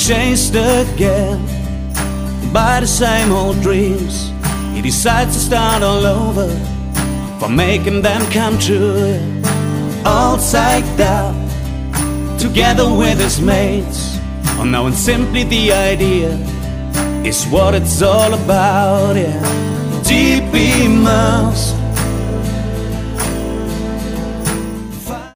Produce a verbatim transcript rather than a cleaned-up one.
chased again by the same old dreams. He decides to start all over for making them come true. All psyched out, together with his mates, unknowing simply the idea is what it's all about, yeah. Deep immersed